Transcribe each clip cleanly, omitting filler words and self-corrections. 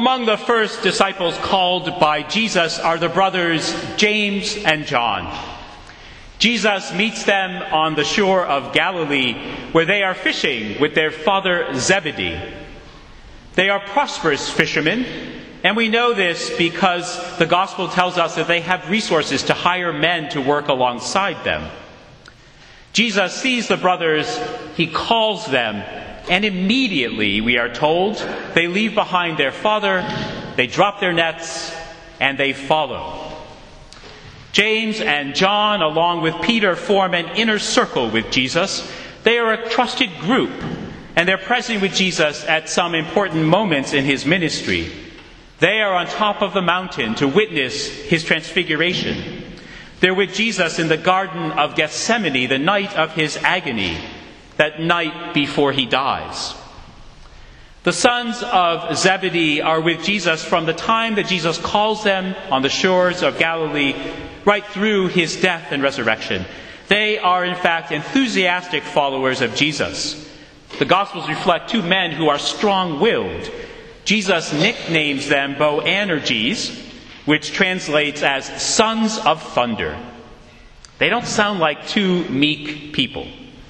Among the first disciples called by Jesus are the brothers James and John. Jesus meets them on the shore of Galilee, where they are fishing with their father Zebedee. They are prosperous fishermen, and we know this because the gospel tells us that they have resources to hire men to work alongside them. Jesus sees the brothers, he calls them, and immediately, we are told, they leave behind their father, they drop their nets, and they follow. James and John, along with Peter, form an inner circle with Jesus. They are a trusted group, and they're present with Jesus at some important moments in his ministry. They are on top of the mountain to witness his transfiguration. They're with Jesus in the Garden of Gethsemane, the night of his agony, that night before he dies. The sons of Zebedee are with Jesus from the time that Jesus calls them on the shores of Galilee, right through his death and resurrection. They are, in fact, enthusiastic followers of Jesus. The Gospels reflect two men who are strong-willed. Jesus nicknames them Boanerges, which translates as sons of thunder. They don't sound like two meek people.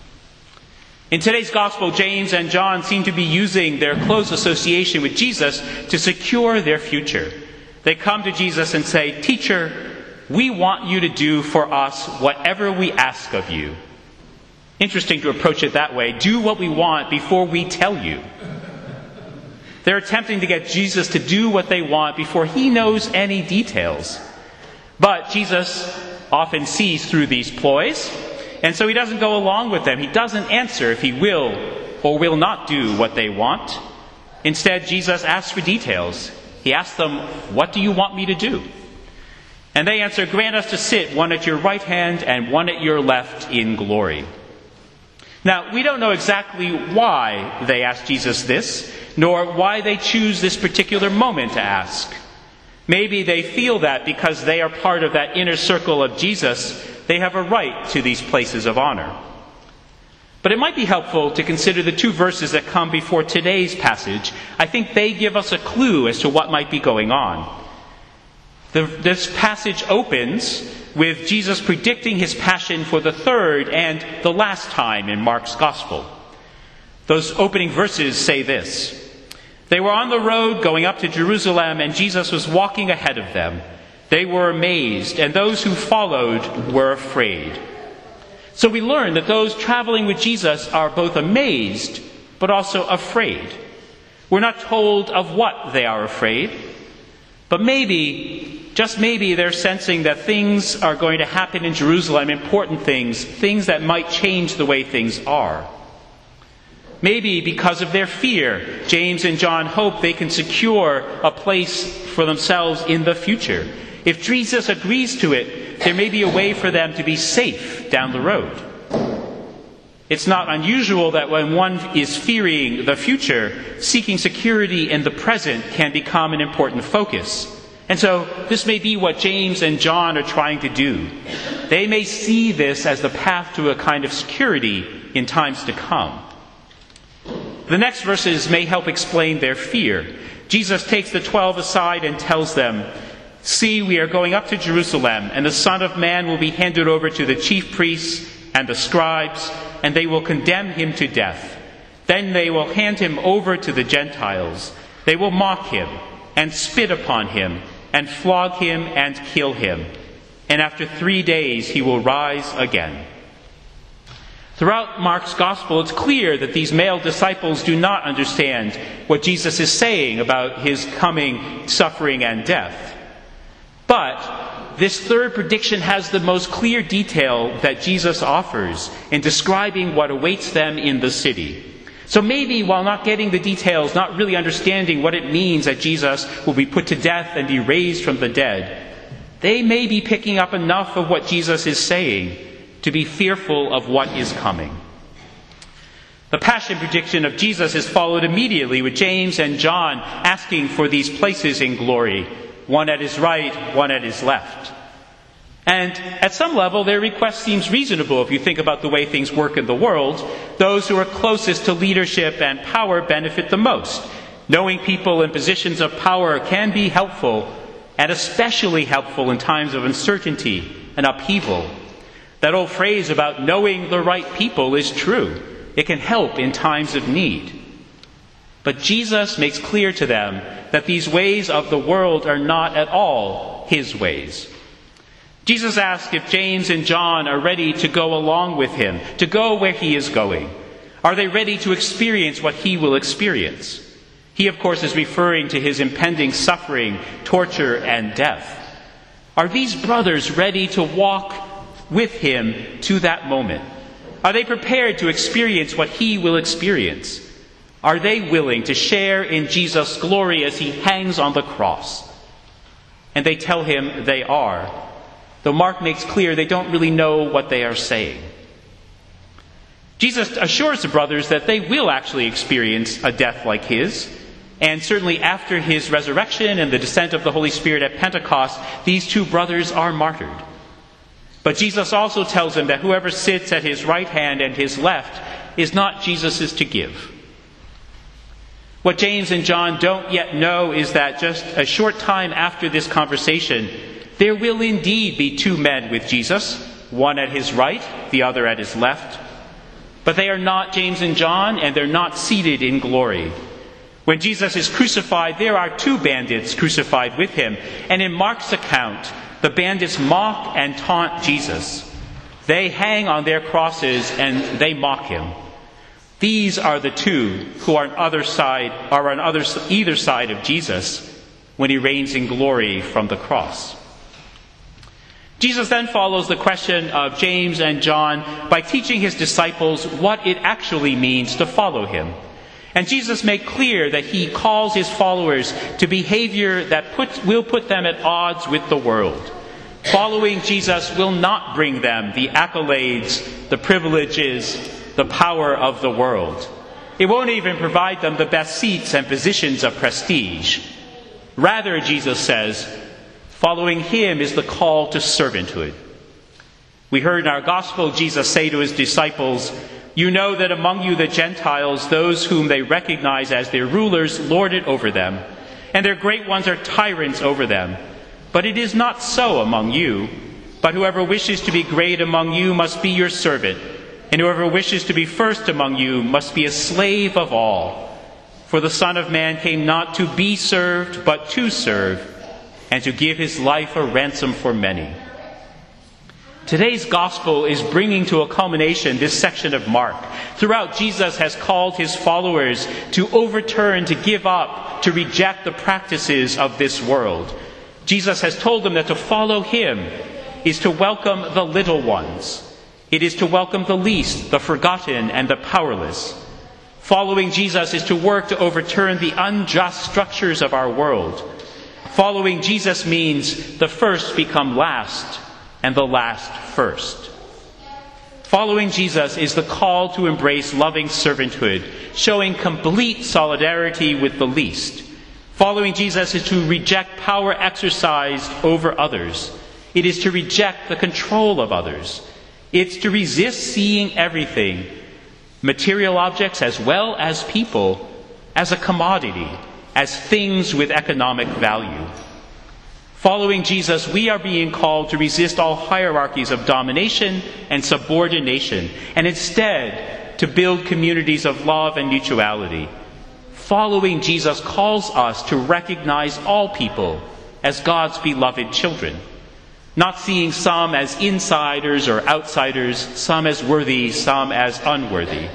In today's gospel, James and John seem to be using their close association with Jesus to secure their future. They come to Jesus and say, "Teacher, we want you to do for us whatever we ask of you." Interesting to approach it that way. Do what we want before we tell you. They're attempting to get Jesus to do what they want before he knows any details. But Jesus often sees through these ploys, and so he doesn't go along with them. He doesn't answer if he will or will not do what they want. Instead, Jesus asks for details. He asks them, "What do you want me to do?" And they answer, "Grant us to sit, one at your right hand and one at your left in glory." Now, we don't know exactly why they ask Jesus this, nor why they choose this particular moment to ask. Maybe they feel that because they are part of that inner circle of Jesus, they have a right to these places of honor. But it might be helpful to consider the two verses that come before today's passage. I think they give us a clue as to what might be going on. This passage opens with Jesus predicting his passion for the third and the last time in Mark's Gospel. Those opening verses say this: "They were on the road going up to Jerusalem, and Jesus was walking ahead of them. They were amazed, and those who followed were afraid." So we learn that those traveling with Jesus are both amazed, but also afraid. We're not told of what they are afraid, but maybe, just maybe, they're sensing that things are going to happen in Jerusalem, important things that might change the way things are. Maybe because of their fear, James and John hope they can secure a place for themselves in the future. If Jesus agrees to it, there may be a way for them to be safe down the road. It's not unusual that when one is fearing the future, seeking security in the present can become an important focus. And so this may be what James and John are trying to do. They may see this as the path to a kind of security in times to come. The next verses may help explain their fear. Jesus takes the 12 aside and tells them, "See, we are going up to Jerusalem, and the Son of Man will be handed over to the chief priests and the scribes, and they will condemn him to death. Then they will hand him over to the Gentiles. They will mock him and spit upon him and flog him and kill him. And after 3 days he will rise again." Throughout Mark's Gospel, it's clear that these male disciples do not understand what Jesus is saying about his coming suffering and death. But this third prediction has the most clear detail that Jesus offers in describing what awaits them in the city. So maybe while not getting the details, not really understanding what it means that Jesus will be put to death and be raised from the dead, they may be picking up enough of what Jesus is saying to be fearful of what is coming. The passion prediction of Jesus is followed immediately with James and John asking for these places in glory, one at his right, one at his left. And at some level, their request seems reasonable if you think about the way things work in the world. Those who are closest to leadership and power benefit the most. Knowing people in positions of power can be helpful, and especially helpful in times of uncertainty and upheaval. That old phrase about knowing the right people is true. It can help in times of need. But Jesus makes clear to them that these ways of the world are not at all his ways. Jesus asks if James and John are ready to go along with him, to go where he is going. Are they ready to experience what he will experience? He, of course, is referring to his impending suffering, torture, and death. Are these brothers ready to walk with him to that moment? Are they prepared to experience what he will experience? Are they willing to share in Jesus' glory as he hangs on the cross? And they tell him they are, though Mark makes clear they don't really know what they are saying. Jesus assures the brothers that they will actually experience a death like his, and certainly after his resurrection and the descent of the Holy Spirit at Pentecost, these two brothers are martyred. But Jesus also tells them that whoever sits at his right hand and his left is not Jesus's to give. What James and John don't yet know is that just a short time after this conversation, there will indeed be two men with Jesus, one at his right, the other at his left. But they are not James and John, and they're not seated in glory. When Jesus is crucified, there are two bandits crucified with him. And in Mark's account, the bandits mock and taunt Jesus. They hang on their crosses and they mock him. These are the two who are on either side of Jesus when he reigns in glory from the cross. Jesus then follows the question of James and John by teaching his disciples what it actually means to follow him. And Jesus made clear that he calls his followers to behavior that will put them at odds with the world. Following Jesus will not bring them the accolades, the privileges, the power of the world. It won't even provide them the best seats and positions of prestige. Rather, Jesus says, following him is the call to servanthood. We heard in our gospel Jesus say to his disciples, "You know that among you the Gentiles, those whom they recognize as their rulers, lord it over them, and their great ones are tyrants over them. But it is not so among you. But whoever wishes to be great among you must be your servant, and whoever wishes to be first among you must be a slave of all. For the Son of Man came not to be served, but to serve, and to give his life a ransom for many." Today's gospel is bringing to a culmination this section of Mark. Throughout, Jesus has called his followers to overturn, to give up, to reject the practices of this world. Jesus has told them that to follow him is to welcome the little ones. It is to welcome the least, the forgotten, and the powerless. Following Jesus is to work to overturn the unjust structures of our world. Following Jesus means the first become last and the last first. Following Jesus is the call to embrace loving servanthood, showing complete solidarity with the least. Following Jesus is to reject power exercised over others. It is to reject the control of others. It's to resist seeing everything, material objects as well as people, as a commodity, as things with economic value. Following Jesus, we are being called to resist all hierarchies of domination and subordination, and instead to build communities of love and mutuality. Following Jesus calls us to recognize all people as God's beloved children, not seeing some as insiders or outsiders, some as worthy, some as unworthy.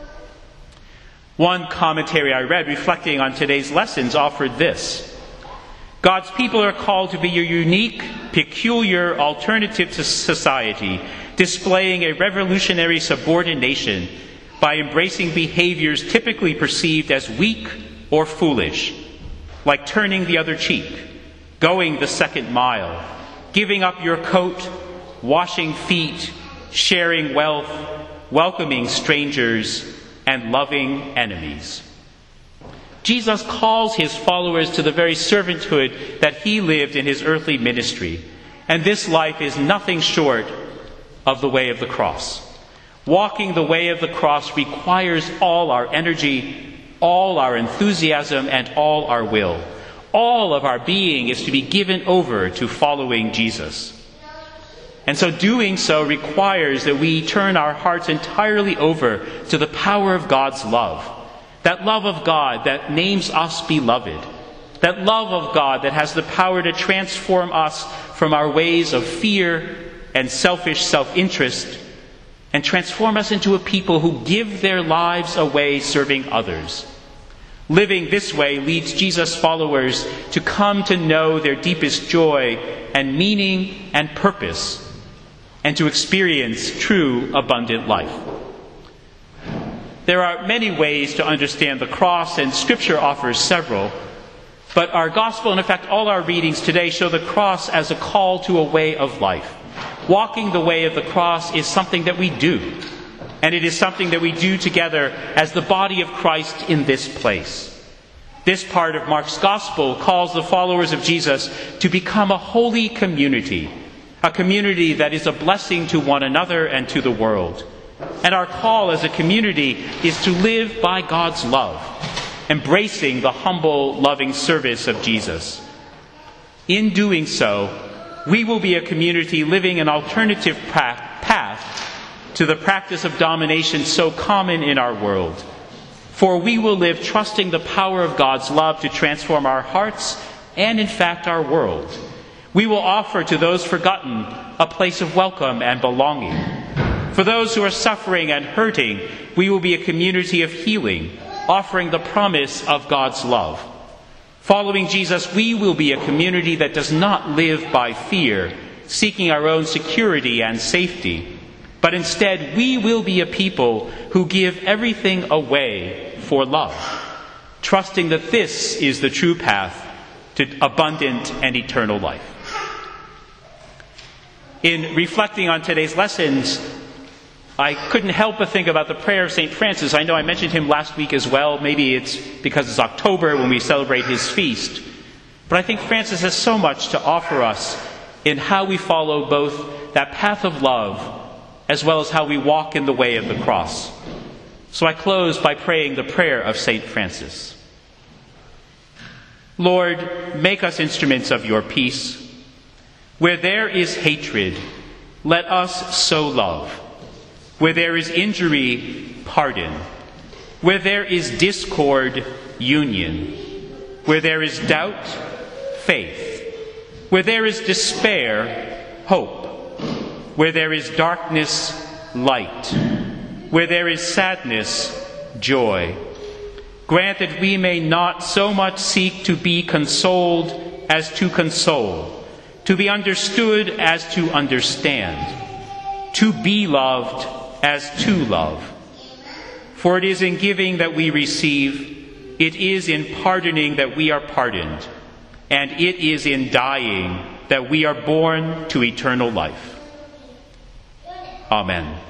One commentary I read reflecting on today's lessons offered this: God's people are called to be a unique, peculiar alternative to society, displaying a revolutionary subordination by embracing behaviors typically perceived as weak or foolish, like turning the other cheek, going the second mile, giving up your coat, washing feet, sharing wealth, welcoming strangers, and loving enemies. Jesus calls his followers to the very servanthood that he lived in his earthly ministry, and this life is nothing short of the way of the cross. Walking the way of the cross requires all our energy, all our enthusiasm and all our will. All of our being is to be given over to following Jesus. And so doing so requires that we turn our hearts entirely over to the power of God's love. That love of God that names us beloved. That love of God that has the power to transform us from our ways of fear and selfish self-interest and transform us into a people who give their lives away serving others. Living this way leads Jesus' followers to come to know their deepest joy and meaning and purpose, and to experience true abundant life. There are many ways to understand the cross, and Scripture offers several, but our gospel, and in fact all our readings today, show the cross as a call to a way of life. Walking the way of the cross is something that we do, and it is something that we do together as the body of Christ in this place. This part of Mark's gospel calls the followers of Jesus to become a holy community, a community that is a blessing to one another and to the world. And our call as a community is to live by God's love, embracing the humble, loving service of Jesus. In doing so, we will be a community living an alternative path to the practice of domination so common in our world. For we will live trusting the power of God's love to transform our hearts and, in fact, our world. We will offer to those forgotten a place of welcome and belonging. For those who are suffering and hurting, we will be a community of healing, offering the promise of God's love. Following Jesus, we will be a community that does not live by fear, seeking our own security and safety, but instead we will be a people who give everything away for love, trusting that this is the true path to abundant and eternal life. In reflecting on today's lessons, I couldn't help but think about the prayer of St. Francis. I know I mentioned him last week as well. Maybe it's because it's October when we celebrate his feast. But I think Francis has so much to offer us in how we follow both that path of love as well as how we walk in the way of the cross. So I close by praying the prayer of St. Francis. Lord, make us instruments of your peace. Where there is hatred, let us sow love. Where there is injury, pardon. Where there is discord, union. Where there is doubt, faith. Where there is despair, hope. Where there is darkness, light. Where there is sadness, joy. Grant that we may not so much seek to be consoled as to console, to be understood as to understand, to be loved as to love. For it is in giving that we receive, it is in pardoning that we are pardoned, and it is in dying that we are born to eternal life. Amen.